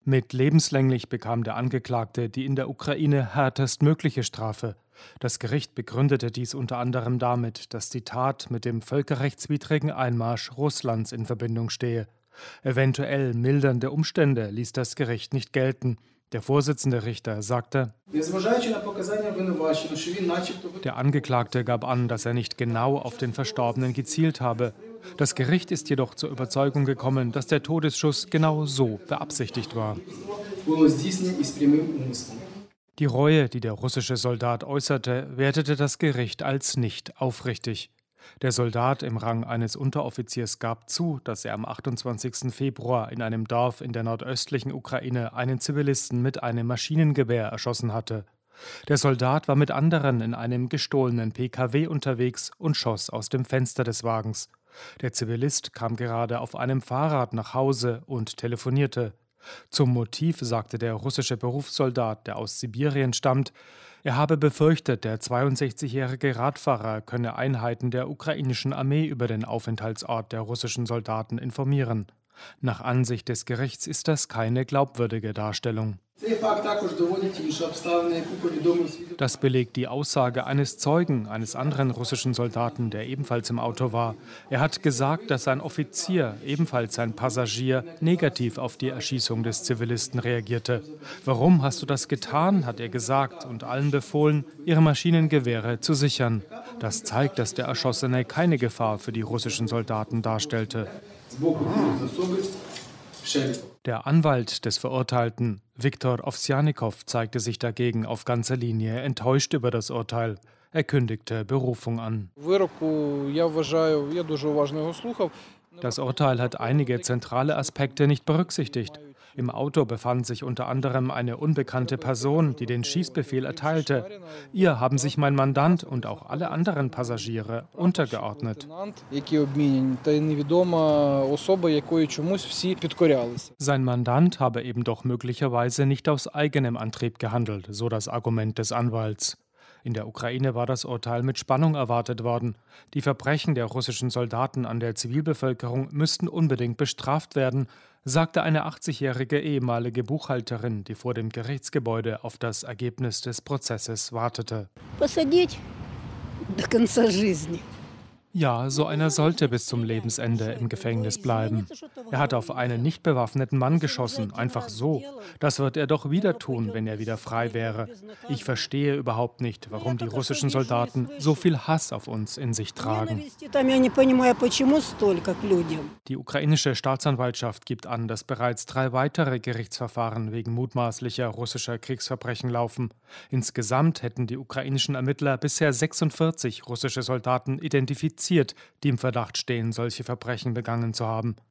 Mit lebenslänglich bekam der Angeklagte die in der Ukraine härtestmögliche Strafe. Das Gericht begründete dies unter anderem damit, dass die Tat mit dem völkerrechtswidrigen Einmarsch Russlands in Verbindung stehe. Eventuell mildernde Umstände ließ das Gericht nicht gelten. Der Vorsitzende Richter sagte: Der Angeklagte gab an, dass er nicht genau auf den Verstorbenen gezielt habe. Das Gericht ist jedoch zur Überzeugung gekommen, dass der Todesschuss genau so beabsichtigt war. Die Reue, die der russische Soldat äußerte, wertete das Gericht als nicht aufrichtig. Der Soldat im Rang eines Unteroffiziers gab zu, dass er am 28. Februar in einem Dorf in der nordöstlichen Ukraine einen Zivilisten mit einem Maschinengewehr erschossen hatte. Der Soldat war mit anderen in einem gestohlenen PKW unterwegs und schoss aus dem Fenster des Wagens. Der Zivilist kam gerade auf einem Fahrrad nach Hause und telefonierte. Zum Motiv sagte der russische Berufssoldat, der aus Sibirien stammt, er habe befürchtet, der 62-jährige Radfahrer könne Einheiten der ukrainischen Armee über den Aufenthaltsort der russischen Soldaten informieren. Nach Ansicht des Gerichts ist das keine glaubwürdige Darstellung. Das belegt die Aussage eines Zeugen, eines anderen russischen Soldaten, der ebenfalls im Auto war. Er hat gesagt, dass ein Offizier, ebenfalls ein Passagier, negativ auf die Erschießung des Zivilisten reagierte. Warum hast du das getan, hat er gesagt und allen befohlen, ihre Maschinengewehre zu sichern. Das zeigt, dass der Erschossene keine Gefahr für die russischen Soldaten darstellte. Der Anwalt des Verurteilten, Viktor Ovsjannikow, zeigte sich dagegen auf ganzer Linie enttäuscht über das Urteil. Er kündigte Berufung an. Das Urteil hat einige zentrale Aspekte nicht berücksichtigt. Im Auto befand sich unter anderem eine unbekannte Person, die den Schießbefehl erteilte. Ihr haben sich mein Mandant und auch alle anderen Passagiere untergeordnet. Sein Mandant habe eben doch möglicherweise nicht aus eigenem Antrieb gehandelt, so das Argument des Anwalts. In der Ukraine war das Urteil mit Spannung erwartet worden. Die Verbrechen der russischen Soldaten an der Zivilbevölkerung müssten unbedingt bestraft werden, sagte eine 80-jährige ehemalige Buchhalterin, die vor dem Gerichtsgebäude auf das Ergebnis des Prozesses wartete. Ja, so einer sollte bis zum Lebensende im Gefängnis bleiben. Er hat auf einen nicht bewaffneten Mann geschossen, einfach so. Das wird er doch wieder tun, wenn er wieder frei wäre. Ich verstehe überhaupt nicht, warum die russischen Soldaten so viel Hass auf uns in sich tragen. Die ukrainische Staatsanwaltschaft gibt an, dass bereits 3 weitere Gerichtsverfahren wegen mutmaßlicher russischer Kriegsverbrechen laufen. Insgesamt hätten die ukrainischen Ermittler bisher 46 russische Soldaten identifiziert, die im Verdacht stehen, solche Verbrechen begangen zu haben.